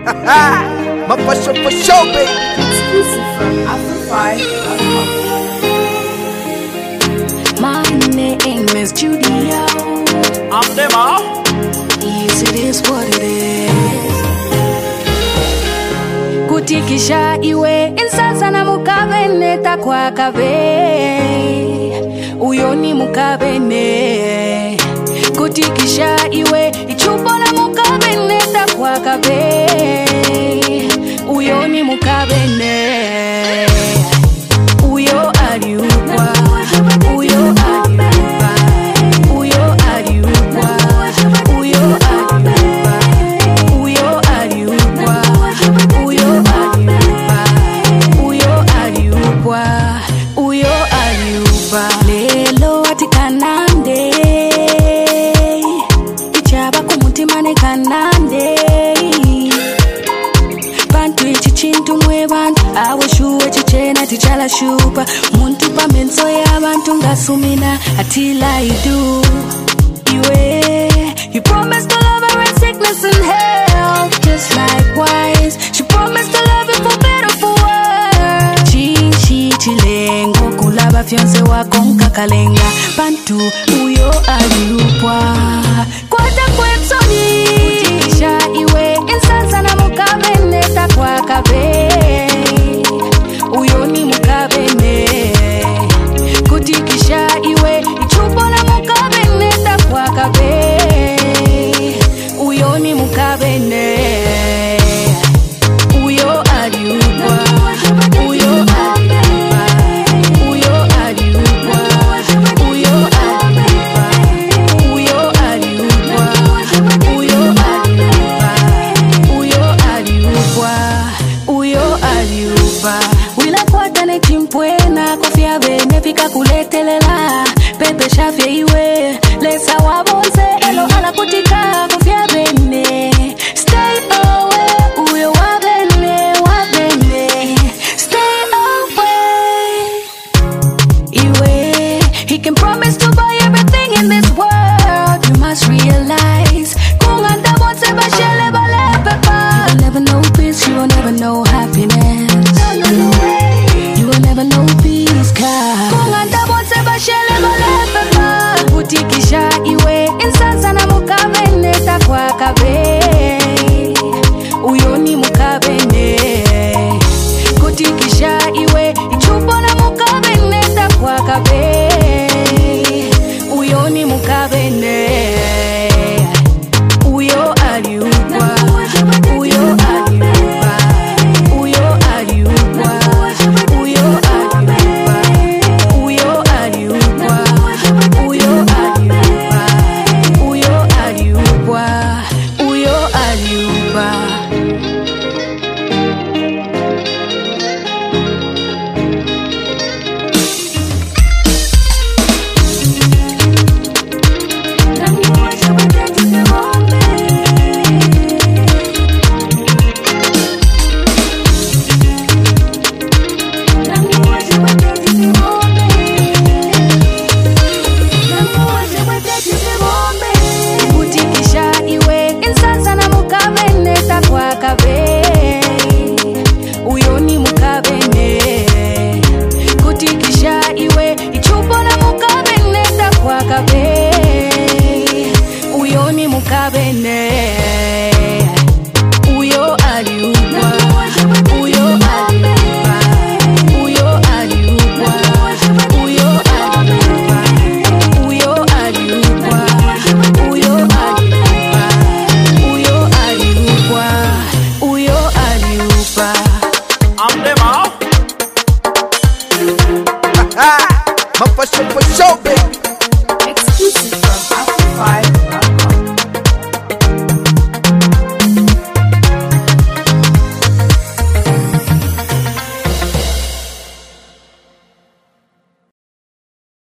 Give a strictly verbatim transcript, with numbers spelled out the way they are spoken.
My for sure, for sure, baby. Exclusive from Afrofy dot com. My name is Judy. I'm them all. Yes, it is what it is. Kutikisha iwe insasa na mukabene takwa kabe. Uyoni mukabene. Kutikisha iwe ichupo na mukabene takwa kabe. Uyoni mukabene. Uyo aliukwa. Uyo aliukwa. Uyo aliukwa. Uyo aliukwa. Uyo aliukwa. Uyo aliukwa. Uyo aliukwa. Uyo aliukwa. Lelo atikanande. Ichaba kumutima nekanande. Bantu ichintu mwebantu aweshuwe chichena tichala shupa muntu pamenso yabantu ngasumina atila idu iwe. You promised to love her in sickness and health, just likewise she promised to love you for better for worse. Chichi chilengo kulaba fiance wako nkakalenga bantu uyo aliupwa kwata kwepsoni kutikisha iwe insansa na mukabene takwa kabe. Uyo ni mukabene kutikisha iwe ichupo na mukabene takwa kabe. Uyo ni mukabene.